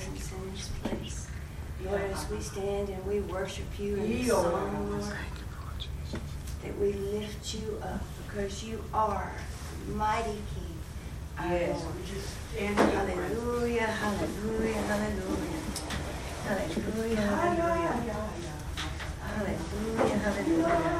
presence in this place. Lord, as we stand and we worship you in song, Lord, that we lift you up because you are mighty King. Yes. Hallelujah, hallelujah, hallelujah. Hallelujah, hallelujah. Hallelujah, hallelujah.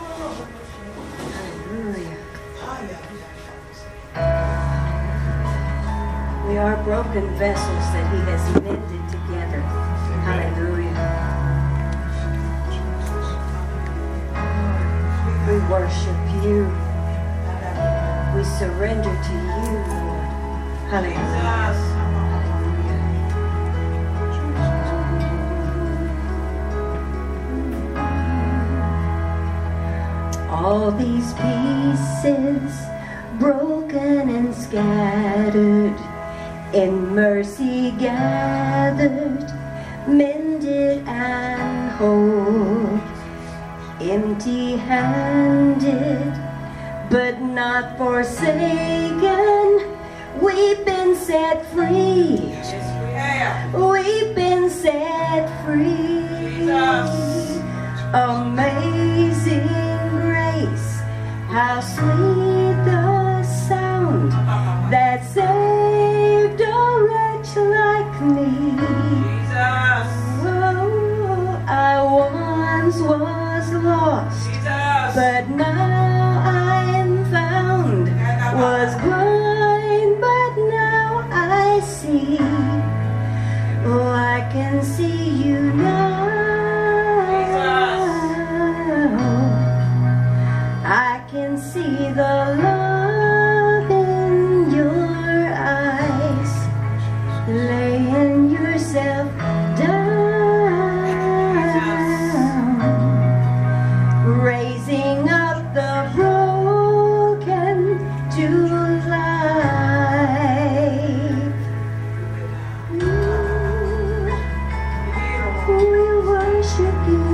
Hallelujah. We are broken vessels that he has mended together. Hallelujah. We worship you. We surrender to you, Lord. Hallelujah. All these pieces broken and scattered, in mercy gathered, mended and whole, empty-handed, but not forsaken. We've been set free. Yes, we have. We've been set free. Amazing grace, how sweet the sound that saved a wretch like me. Oh, I once was lost, but now I'm found. Was blind, but now I see. Oh, I can see you now. I can see the love in your eyes, laying yourself down, raising up the broken to life. We worship you.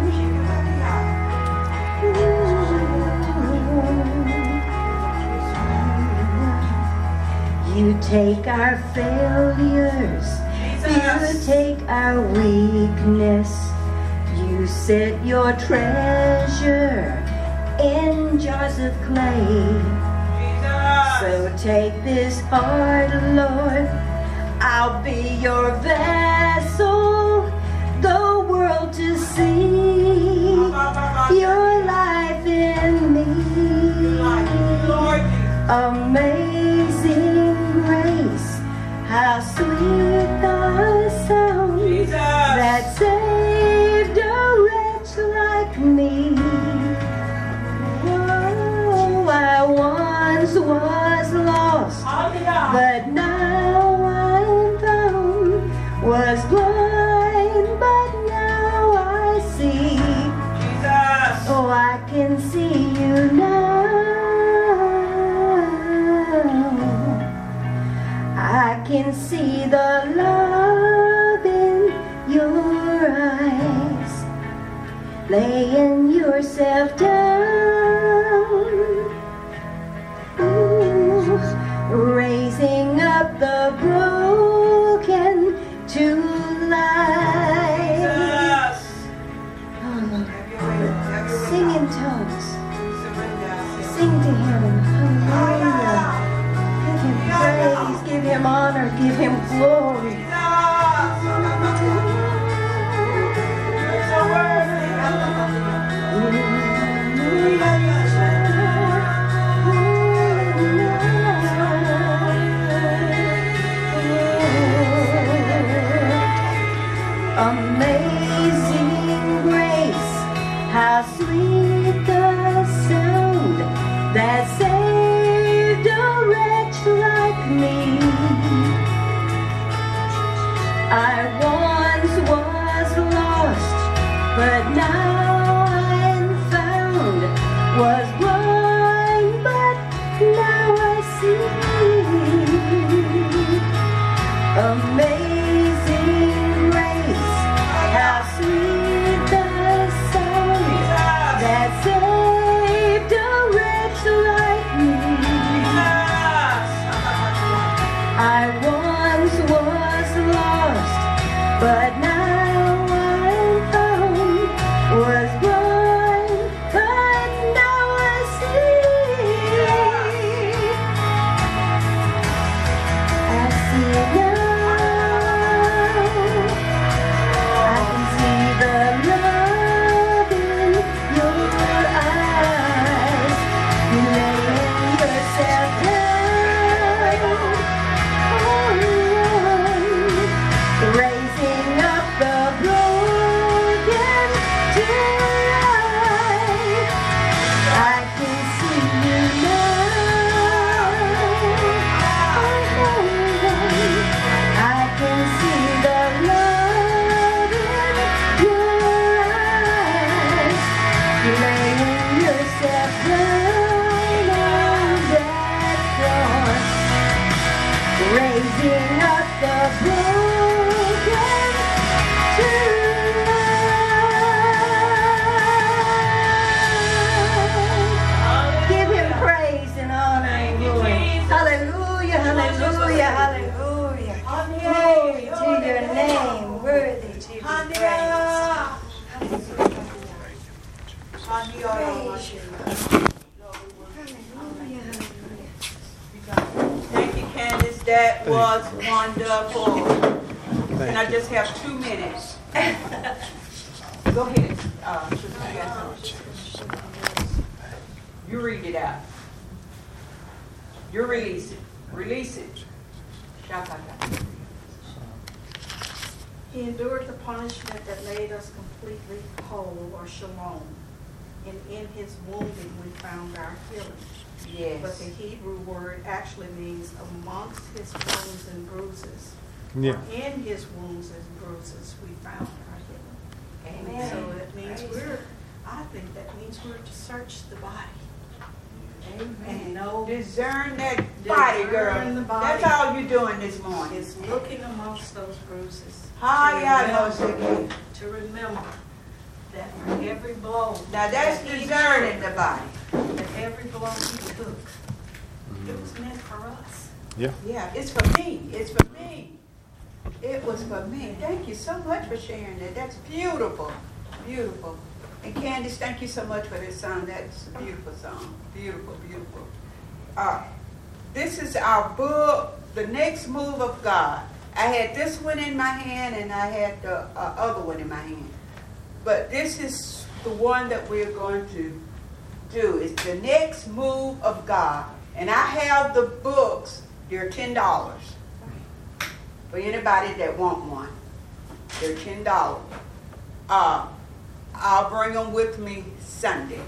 You take our failures, you take our weakness, you set your treasure in jars of clay. So take this heart, Lord, I'll be your vessel, the world to see your life in me. Amazing grace, how sweet the sound that saved a wretch like me. Oh, I once was lost, but now I'm found. Was blind, but now I see. Oh, I can see you now. I can see the love in your eyes, laying yourself down, ooh, raising up the broken to life. Oh, sing in tongues. Sing to him. Hallelujah. Give him praise, give him honor, give him glory. Amazing grace, how sweet the sound that saved a wretch like me. but now I'm found. Was blind, but now I see. I see now. I can see the love in your eyes. You laying yourself down, raising up the broken to life. I can see you now. I can see the love in your eyes. You're laying yourself down on that cross, raising up the broken to life. Give him praise and honor and glory. Hallelujah, hallelujah, hallelujah. Glory to your name, worthy to be praised. Praise you, Lord. Hallelujah, hallelujah. Thank you, Candace. That was wonderful. And I just have 2 minutes. Go ahead. You read it out. You release it. Release it. He endured the punishment that made us completely whole, or shalom. And in his wounding we found our healing. Yes. But the Hebrew word actually means amongst his wounds and bruises. Yeah. Or in his wounds and bruises we found our healing. Amen. So it means I think that means we're to search the body. And know Discern that body, girl. Discern the body. That's all you're doing this morning. is looking amongst those bruises. To To remember that for every blow. Now that's that he discerning the body. took, that every blow he took, it was meant for us. Yeah. Yeah, it's for me. It's for me. It was for me. Thank you so much for sharing that. That's beautiful. Beautiful. And Candace, thank you so much for this song. That's a beautiful song. Beautiful, beautiful. This is our book, The Next Move of God. I had this one in my hand and I had the other one in my hand. But this is the one that we're going to do. It's The Next Move of God. And I have the books. They're $10. For anybody that want one, they're $10. I'll bring them with me Sunday.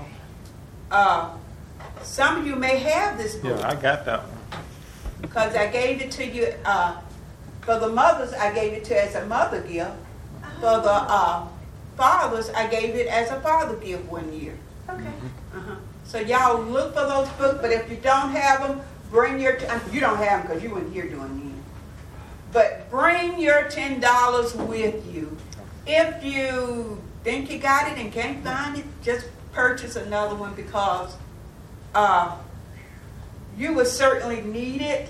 Some of you may have this book. Yeah, I got that one. Because I gave it to you, for the mothers, I gave it to as a mother gift. For the fathers, I gave it as a father gift one year. Okay. So y'all look for those books, but if you don't have them, bring your, you don't have them because you weren't here doing them. But bring your $10 with you. If you think you got it and can't find it, just purchase another one because you will certainly need it.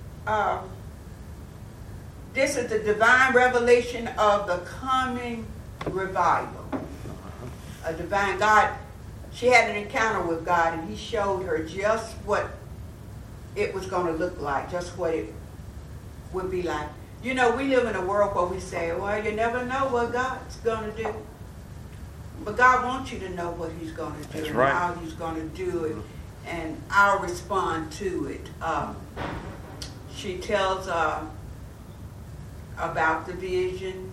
This is the divine revelation of the coming revival. A divine God, she had an encounter with God and he showed her just what it was going to look like, just what it would be like. You know, we live in a world where we say, well, you never know what God's going to do. But God wants you to know what he's going to do. That's and right. how he's going to do it. And I'll respond to it. She tells about the vision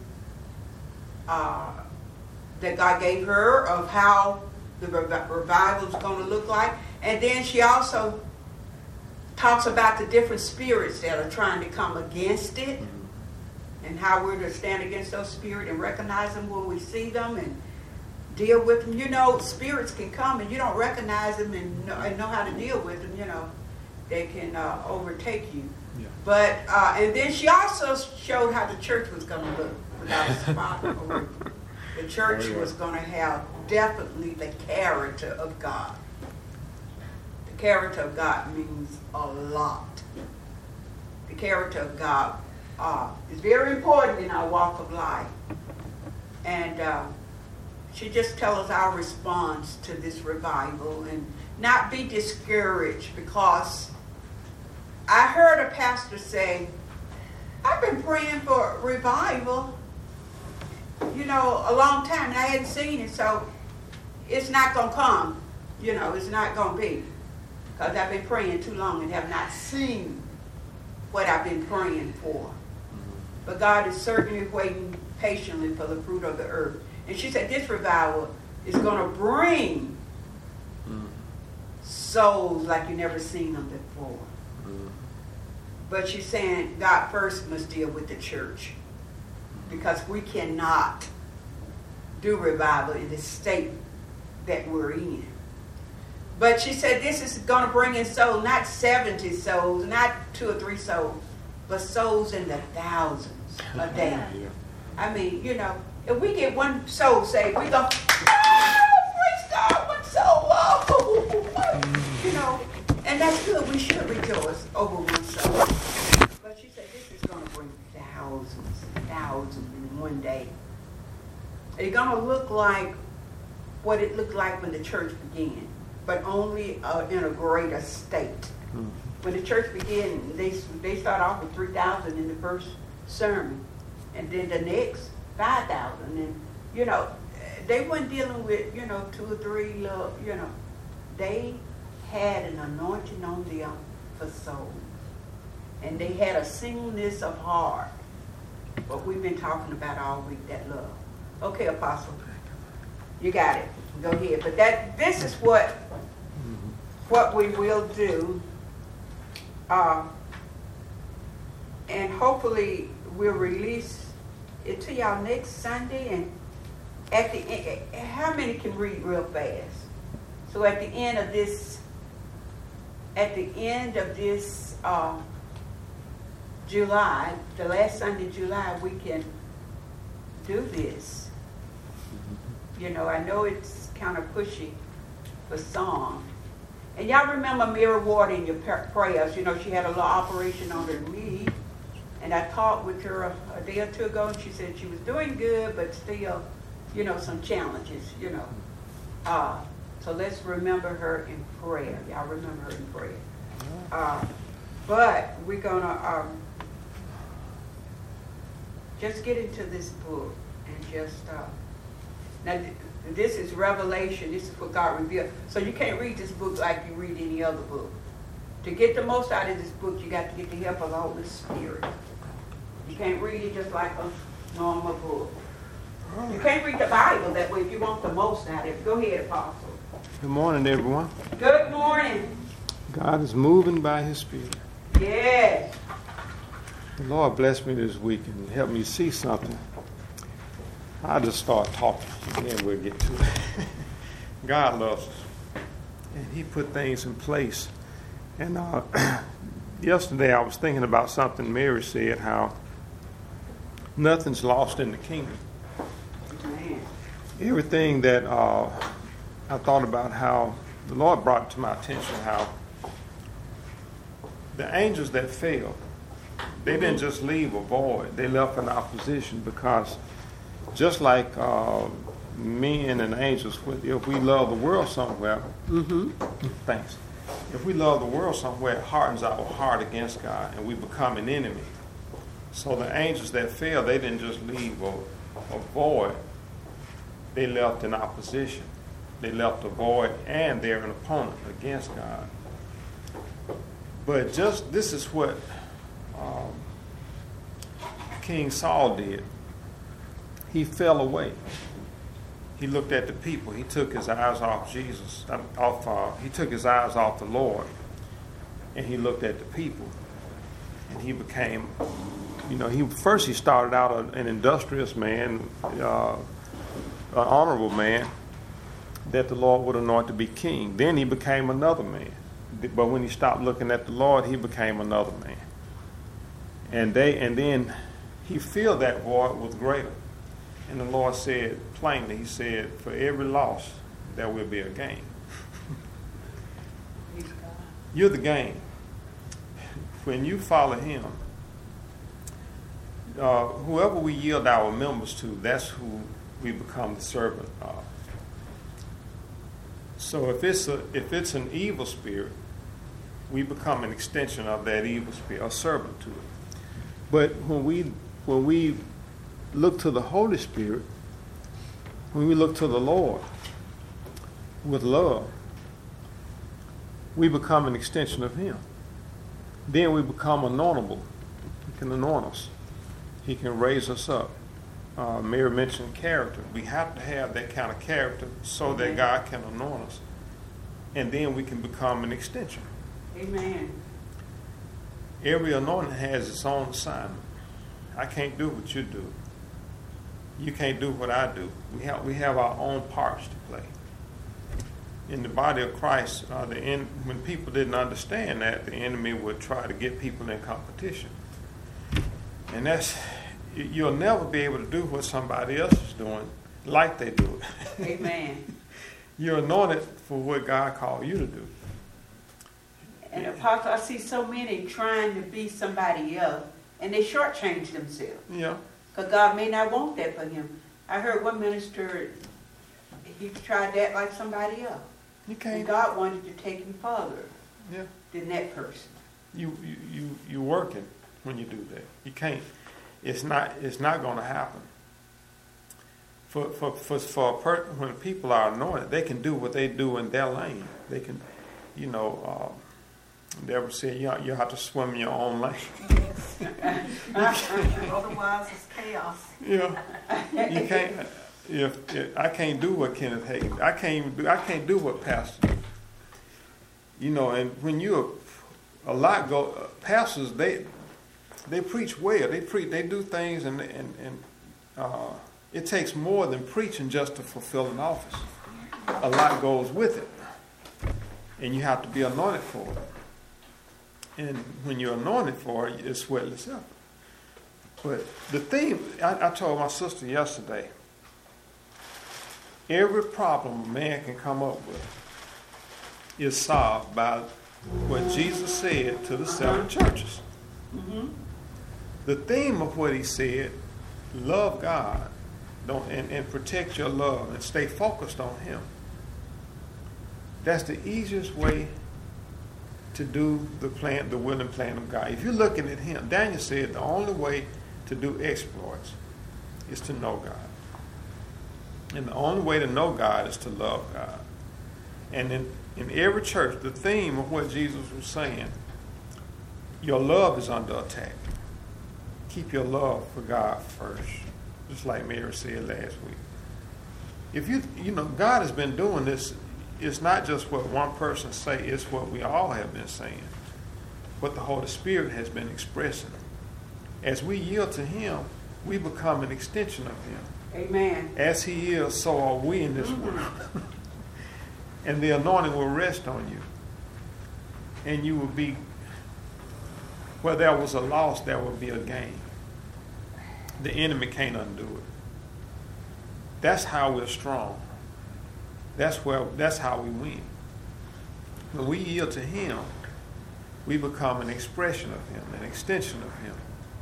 that God gave her of how the revival is going to look like. And then she also talks about the different spirits that are trying to come against it and how we're to stand against those spirits and recognize them when we see them and deal with them. You know, spirits can come and you don't recognize them and know how to deal with them. You know, they can overtake you. Yeah. But, and then she also showed how the church was going to look without a spot or wrinkle. The church was going to have definitely the character of God. The character of God means a lot. The character of God is very important in our walk of life. And she just tells us our response to this revival and not be discouraged, because I heard a pastor say, I've been praying for revival, you know, a long time, and I hadn't seen it, so it's not going to come. You know, it's not going to be. Because I've been praying too long and have not seen what I've been praying for. But God is certainly waiting patiently for the fruit of the earth. And she said this revival is going to bring souls like you never seen them before. But she's saying God first must deal with the church, because we cannot do revival in the state that we're in. But she said this is going to bring in souls, not 70 souls, not 2 or 3 souls, but souls in the thousands a day. Yeah. I mean, you know, if we get one soul saved, we go, praise God, one soul, you know, and that's good. We should rejoice over one soul. But she said this is going to bring thousands in one day. It's going to look like what it looked like when the church began, but only in a greater state. When the church began, they start off with 3,000 in the first sermon, and then the next 5,000, and you know, they weren't dealing with 2 or 3 little, they had an anointing on them for souls, and they had a singleness of heart. What we've been talking about all week, that love. Okay, Apostle, you got it. Go ahead. But this is what we will do, and hopefully we'll release it to y'all next Sunday. And at the end, how many can read real fast? So at the end of this July, the last Sunday of July, we can do this. You know, I know it's kind of pushy for some. And y'all remember Mary Ward in your prayers. You know, she had a little operation on her knee. And I talked with her a day or 2 ago, and she said she was doing good, but still, some challenges, So let's remember her in prayer. Y'all remember her in prayer. But we're going to just get into this book and just... now, this is Revelation. This is what God revealed. So you can't read this book like you read any other book. To get the most out of this book, you got to get the help of the Holy Spirit. You can't read it just like a normal book. You can't read the Bible that way if you want the most out of it. Go ahead, Apostle. Good morning, everyone. Good morning. God is moving by His Spirit. Yes. The Lord blessed me this week and helped me see something. I'll just start talking, and then we'll get to it. God loves us, and He put things in place. And yesterday I was thinking about something Mary said, how nothing's lost in the kingdom. Man. Everything that I thought about, how the Lord brought to my attention how the angels that fell, they didn't just leave a void. They left an opposition, because just like men and angels, if we love the world somewhere, thanks. If we love the world somewhere, it hardens our heart against God, and we become an enemy. So the angels that fell, they didn't just leave a void. They left an opposition. They left a void, and they're an opponent against God. But this is what King Saul did. He fell away. He looked at the people. He took his eyes off Jesus. He took his eyes off the Lord, and he looked at the people. And he became, he started out an industrious man, an honorable man that the Lord would anoint to be king. Then he became another man. But when he stopped looking at the Lord, he became another man. And then he filled that void with greater. And the Lord said plainly, He said, for every loss, there will be a gain. You're the gain. When you follow Him, whoever we yield our members to, that's who we become the servant of. So if it's an evil spirit, we become an extension of that evil spirit, a servant to it. But when we look to the Holy Spirit, when we look to the Lord with love, we become an extension of Him. Then we become anointable. He can anoint us. He can raise us up. Mary mentioned character. We have to have that kind of character so that God can anoint us. And then we can become an extension. Amen. Every anointing has its own assignment. I can't do what you do. You can't do what I do. We have our own parts to play. In the body of Christ, when people didn't understand that, the enemy would try to get people in competition. And you'll never be able to do what somebody else is doing like they do it. Amen. You're anointed for what God called you to do. And Apostle, I see so many trying to be somebody else, and they shortchange themselves. Yeah. Because God may not want that for him. I heard one minister, he tried that like somebody else. You can't. And God wanted to take him further than that person. You working when you do that. You can't. It's not going to happen. When people are anointed, they can do what they do in their lane. They can, Deborah said, you have to swim in your own lane. Yes. Otherwise, it's chaos. Yeah, you can't. If I can't do what Kenneth Hagin, I can't do what Pastor do. And when pastors, they preach well. They do things, and it takes more than preaching just to fulfill an office. A lot goes with it, and you have to be anointed for it. And when you're anointed for it, it's sweatless effort. But the thing, I told my sister yesterday, every problem a man can come up with is solved by what Jesus said to the 7 churches. Mm-hmm. The theme of what he said, love God, and protect your love and stay focused on him. That's the easiest way to do the will and plan of God. If you're looking at him, Daniel said the only way to do exploits is to know God. And the only way to know God is to love God. And in every church, the theme of what Jesus was saying, your love is under attack. Keep your love for God first. Just like Mary said last week. If God has been doing this. It's not just what one person say, it's what we all have been saying. What the Holy Spirit has been expressing. As we yield to him, we become an extension of him. Amen. As he is, so are we in this world. And the anointing will rest on you. And you will be, where there was a loss, there will be a gain. The enemy can't undo it. That's how we're strong. That's how we win. When we yield to him, we become an expression of him, an extension of him.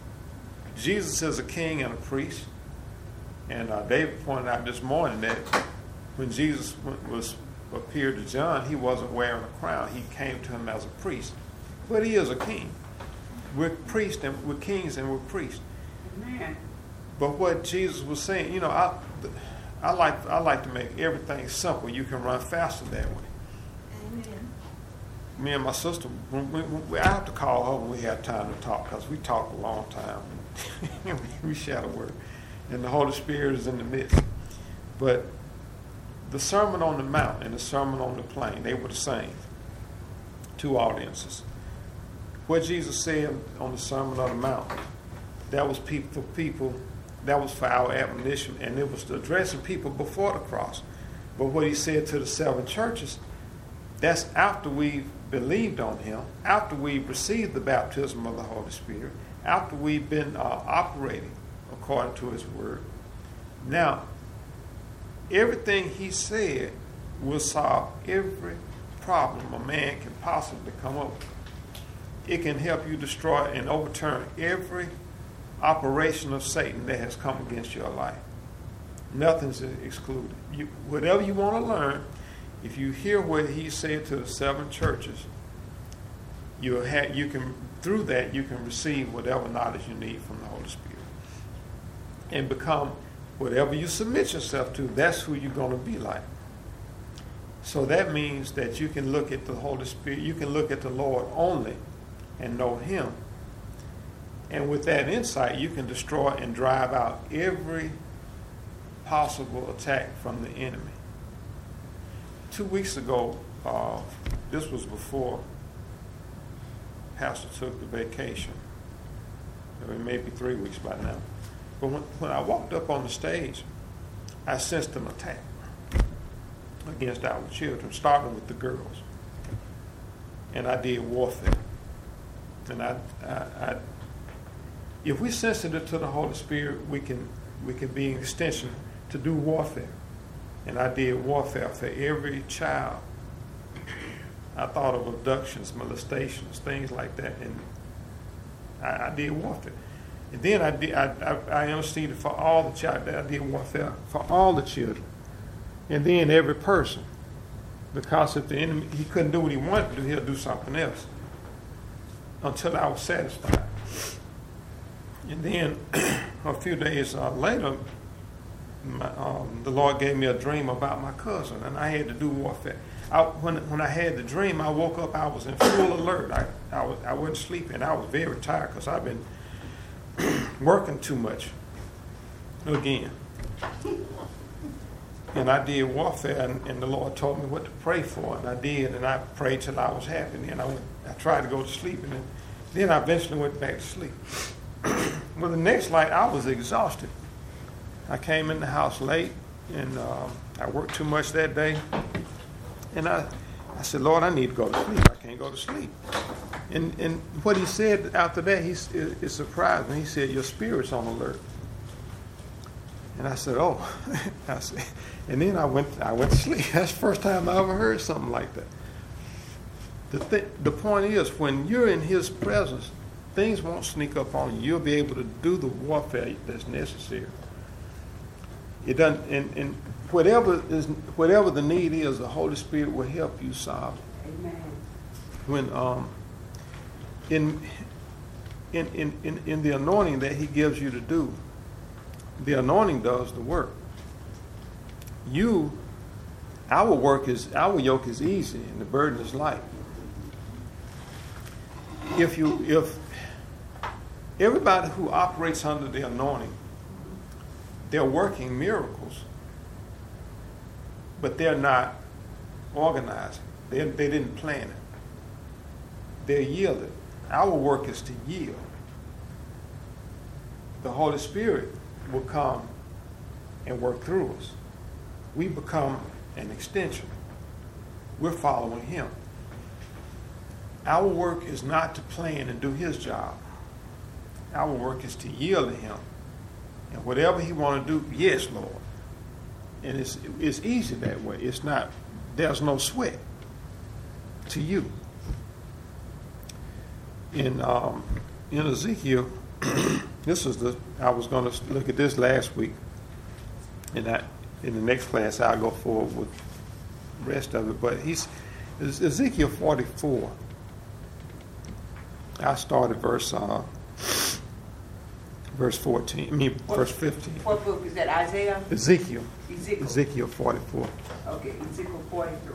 Jesus is a king and a priest. And David pointed out this morning that when Jesus appeared to John, he wasn't wearing a crown. He came to him as a priest. But he is a king. We're priests and we're kings and we're priests. Amen. But what Jesus was saying, I like to make everything simple. You can run faster that way. Amen. Me and my sister, I have to call her when we have time to talk because we talk a long time. We share the word. And the Holy Spirit is in the midst. But the Sermon on the Mount and the Sermon on the Plain, they were the same. 2 audiences. What Jesus said on the Sermon on the Mount, that was people. That was for our admonition, and it was addressing people before the cross. But what he said to the 7 churches, that's after we've believed on him, after we've received the baptism of the Holy Spirit, after we've been operating according to his word. Now, everything he said will solve every problem a man can possibly come up with. It can help you destroy and overturn every operation of Satan that has come against your life. Nothing's excluded. Whatever you want to learn, if you hear what he said to the 7 churches, you can, through that, you can receive whatever knowledge you need from the Holy Spirit. And become whatever you submit yourself to, that's who you're going to be like. So that means that you can look at the Holy Spirit, you can look at the Lord only and know him. And with that insight, you can destroy and drive out every possible attack from the enemy. 2 weeks ago, this was before Pastor took the vacation. Maybe 3 weeks by now. But when I walked up on the stage, I sensed an attack against our children, starting with the girls. And I did warfare. And I if we're sensitive to the Holy Spirit, we can be an extension to do warfare. And I did warfare for every child. I thought of abductions, molestations, things like that, and I did warfare. And then I interceded for all the children. I did warfare for all the children. And then every person. Because if the enemy, he couldn't do what he wanted to do, he'll do something else. Until I was satisfied. And then a few days later, the Lord gave me a dream about my cousin, and I had to do warfare. When I had the dream, I woke up, I was in full alert. I wasn't sleeping. I was very tired because I've been working too much again. And I did warfare, and the Lord told me what to pray for, and I did, and I prayed till I was happy. And then I tried to go to sleep, and then I eventually went back to sleep. Well, the next night, I was exhausted. I came in the house late, and I worked too much that day. And I said, Lord, I need to go to sleep. I can't go to sleep. And what he said after that, it surprised me. He said, your spirit's on alert. And I said, oh. And then I went to sleep. That's the first time I ever heard something like that. The point is, when you're in his presence, things won't sneak up on you. You'll be able to do the warfare that's necessary. It doesn't, and whatever the need is, the Holy Spirit will help you solve it. Amen. When in the anointing that he gives you to do, the anointing does the work. Our yoke is easy and the burden is light. If everybody who operates under the anointing, they're working miracles, but they're not organizing. They didn't plan it. They're yielded. Our work is to yield. The Holy Spirit will come and work through us. We become an extension. We're following him. Our work is not to plan and do his job. Our work is to yield to him. And whatever he want to do, yes, Lord. And it's easy that way. It's not, there's no sweat to you. In Ezekiel, I was going to look at this last week, and in the next class I'll go forward with the rest of it. But Ezekiel 44. I started verse 14. Verse 15. What book is that? Isaiah? Ezekiel. Ezekiel 44. Okay, Ezekiel 43.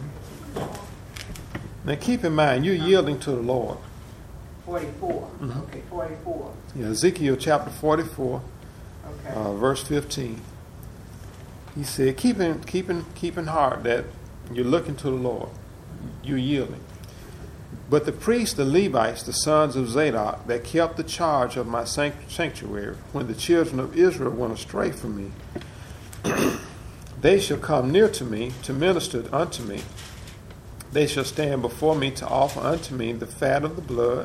Now keep in mind, you're yielding to the Lord. 44. Okay, 44. Yeah, Ezekiel chapter 44, Okay. verse 15. He said, keep in heart that you're looking to the Lord. You're yielding. But the priests, the Levites, the sons of Zadok, that kept the charge of my sanctuary, when the children of Israel went astray from me, they shall come near to me to minister unto me. They shall stand before me to offer unto me the fat and the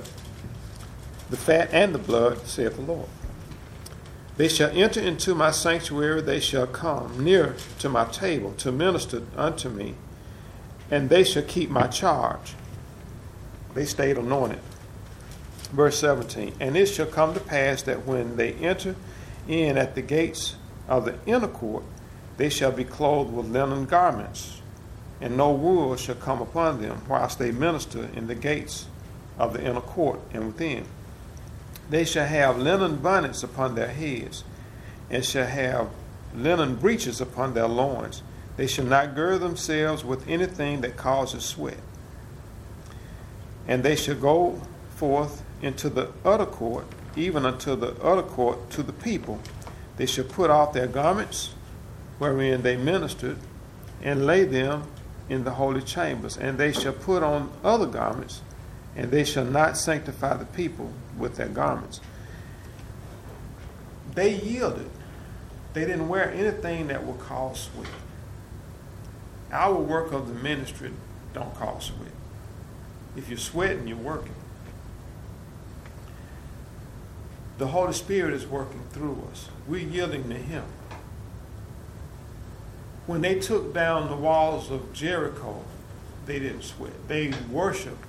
blood, saith the Lord. They shall enter into my sanctuary, they shall come near to my table to minister unto me, and they shall keep my charge. They stayed anointed. Verse 17, and it shall come to pass that when they enter in at the gates of the inner court, they shall be clothed with linen garments, and no wool shall come upon them whilst they minister in the gates of the inner court and within. They shall have linen bonnets upon their heads, and shall have linen breeches upon their loins. They shall not gird themselves with anything that causes sweat. And they shall go forth into the utter court, even unto the utter court to the people. They shall put off their garments wherein they ministered, and lay them in the holy chambers. And they shall put on other garments, and they shall not sanctify the people with their garments. They yielded. They didn't wear anything that would cause sweat. Our work of the ministry don't cause sweat. If you're sweating, you're working. The Holy Spirit is working through us. We're yielding to Him. When they took down the walls of Jericho, they didn't sweat. They worshiped.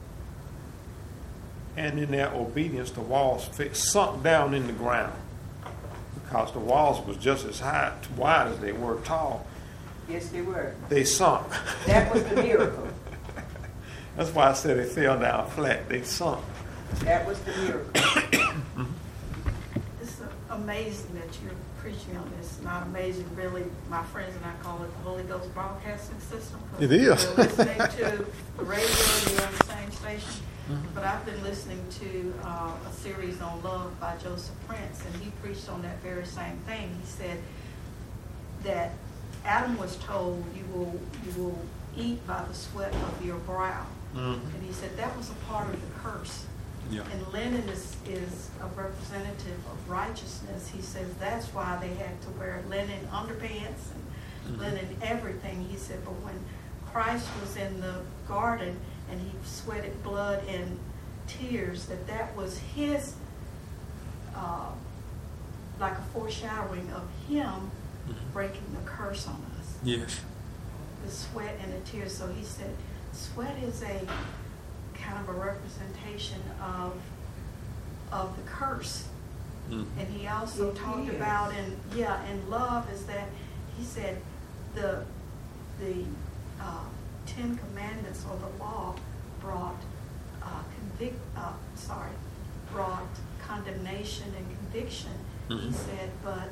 And in their obedience, the walls sunk down in the ground, because the walls was just as high, wide as they were tall. Yes, they were. They sunk. That was the miracle. That's why I said they fell down flat. They sunk. That was the miracle. It's amazing that you're preaching on this. Not amazing, really. My friends and I call it the Holy Ghost Broadcasting System. It is. We're listening to the radio, you're on the same station. But I've been listening to a series on love by Joseph Prince, and he preached on that very same thing. He said that Adam was told, you will eat by the sweat of your brow. And he said that was a part of the curse. Yeah. And linen is a representative of righteousness. He says that's why they had to wear linen underpants and linen everything. He said, but when Christ was in the garden and he sweated blood and tears, that was his, like a foreshadowing of him breaking the curse on us. Yes. The sweat and the tears. So he said, sweat is a kind of a representation of the curse. And he also talked about in love is that he said the 10 Commandments or the law brought brought condemnation and conviction. He said,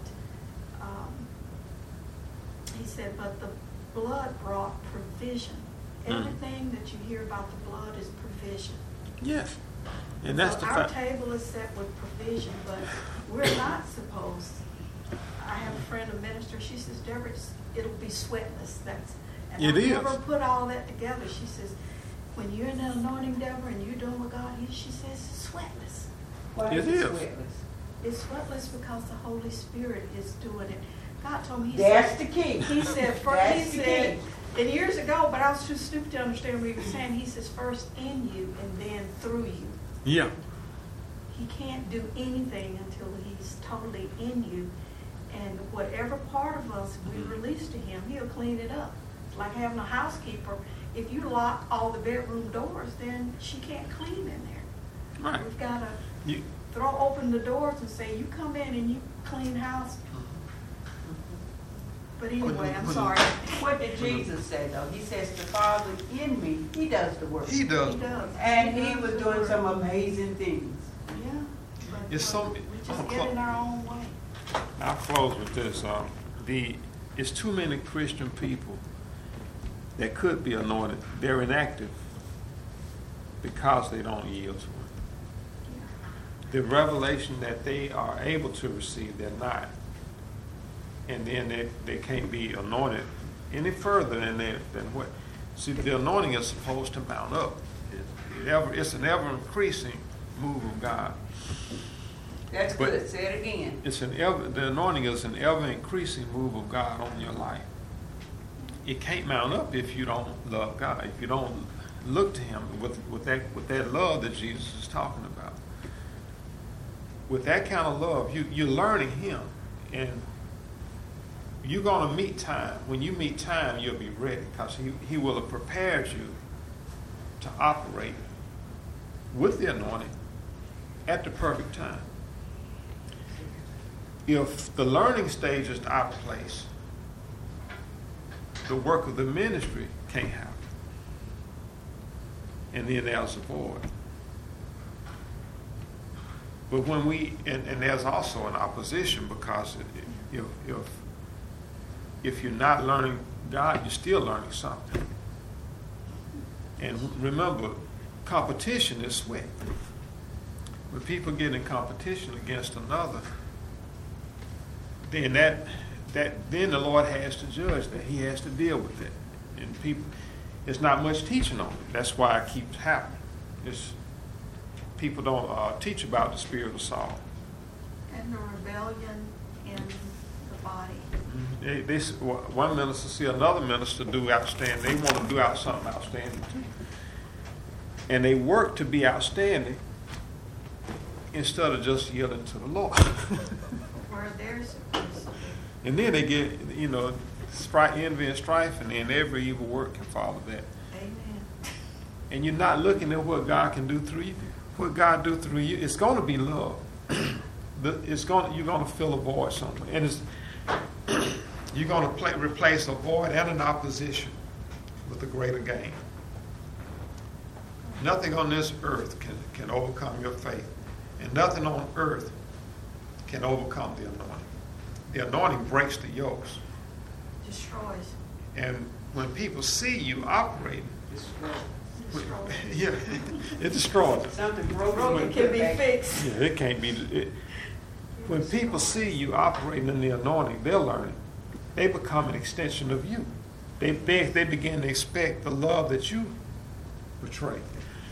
but the blood brought provision. Everything that you hear about the blood is provision. Yes. And that's so the our fact. table is set with provision, but we're not supposed. I have a friend, a minister. She says, Deborah, it'll be sweatless. And It I've is. never put all that together. She says, when you're in the anointing, Deborah, and you're doing what God, she says, it's sweatless. Why It is. sweatless? It's sweatless because the Holy Spirit is doing it. God told me. That's the key. He said, That's the key. and years ago, but I was too stupid to understand what he was saying. He says, first in you and then through you. Yeah. He can't do anything until he's totally in you. And whatever part of us we release to him, he'll clean it up. It's like having a housekeeper. If you lock all the bedroom doors, then she can't clean in there. Right. We've got to You, throw open the doors and say, you come in and you clean house. But anyway, I'm sorry. What did Jesus say, though? He says, the Father in me, he does the work. he does. He does. And he does was the doing work. some amazing things. Yeah. But, It's so- we I'm just a get in our own way. I'll close with this. It's too many Christian people that could be anointed. They're inactive because they don't yield to it. The revelation that they are able to receive, they're not. And then they can't be anointed any further than what? See, the anointing is supposed to mount up. It's an ever-increasing move of God. That's But- good. Say it again. The anointing is an ever-increasing move of God on your life. It can't mount up if you don't love God, if you don't look to Him with that love that Jesus is talking about. With that kind of love, you're learning Him, and you're going to meet time. When you meet time, you'll be ready, because He will have prepared you to operate with the anointing at the perfect time. If the learning stage is out of place, the work of the ministry can't happen. And then there's a void. But when and there's also an opposition, because if you're not learning God, you're still learning something. And remember, competition is sweat. When people get in competition against another, then then the Lord has to judge that. He has to deal with it. And people, it's not much teaching on it. That's why it keeps happening. People don't teach about the spirit of Saul. And the rebellion in the body. One minister see another minister do outstanding. They want to do something outstanding too. And they work to be outstanding instead of just yielding to the Lord. Where there's supposed to be. And then they get, envy and strife, and then every evil work can follow that. Amen. And you're not looking at what God can do through you. What God do through you, it's going to be love. You're going to fill a void somewhere, and you're going to replace a void and an opposition with a greater gain. Nothing on this earth can overcome your faith, and nothing on earth can overcome the anointing. The anointing breaks the yokes. Destroys. And when people see you operating, yeah, it destroys it. Something Broken can be fixed. Yeah, it can't be. When people see you operating in the anointing, they're learning. They become an extension of you. They begin to expect the love that you portray.